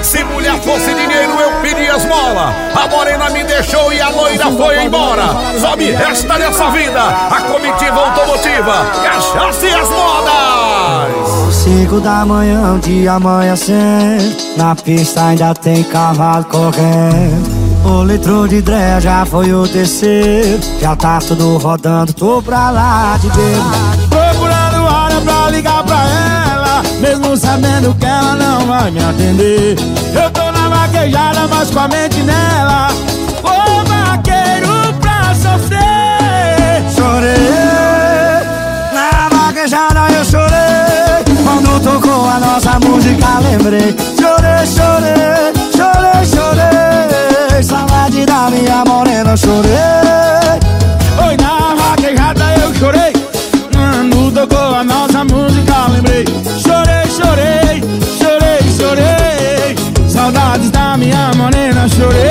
Se mulher fosse dinheiro, eu pedia esmola. A morena me deixou e a loira foi embora. Só me resta nessa vida a comitiva automotiva, cachaça e as modas. 5 da manhã, o dia amanhecendo. Na pista ainda tem cavalo correndo. O litro de dreia já foi o terceiro. Já tá tudo rodando, tô pra lá de bebo. Procurando hora pra ligar pra ela, mesmo sabendo que ela não vai me atender. Eu tô na vaquejada, mas com a mente nela. Ô vaqueiro pra sofrer. Chorei, na vaquejada eu chorei. Quando tocou a nossa música lembrei. Chorei, chorei, chorei, chorei. Saudade da minha morena, chorei. Oi, na vaquejada eu chorei. Quando tocou a nossa música lembrei. Chorei, chorei, chorei, chorei. Saudades da minha morena, chorei.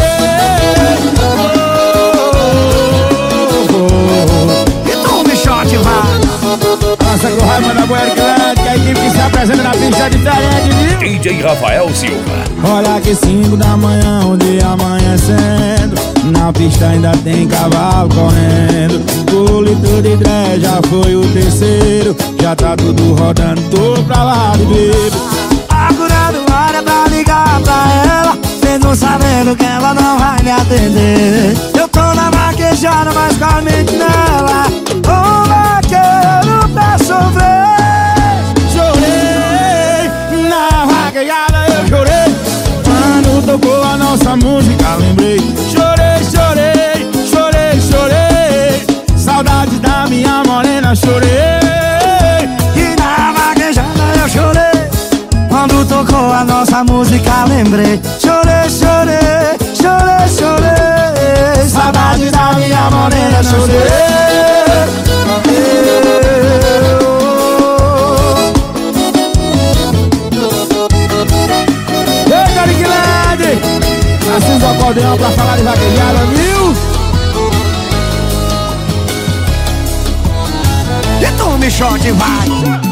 E tu, bichote, vai. Passa com raiva da Boa Grande, que a equipe que se apresenta na pista é diferente, viu? DJ Rafael Silva. Olha que 5 da manhã, o dia amanhecendo. Na pista ainda tem cavalo correndo. O litro de dreia já foi o terceiro. Já tá tudo rodando, tô pra lá de bebo. Procurando hora pra ligar pra ela, mesmo sabendo que ela não vai me atender. Eu tô na vaquejada, mas com a mente nela. Um vaqueiro pra sofrer. Chorei, na vaquejada eu chorei. Quando tocou a nossa música lembrei. Chorei, chorei, chorei, chorei. Saudade da minha morena, chorei. E na vaquejada eu chorei. Quando tocou a nossa música lembrei. Chorei, chorei, chorei, chorei. Saudade da minha morena, chorei. Eita, Niquilade! Assis o acordeão pra falar de vaquejada, viu? E tu, bichote, vai.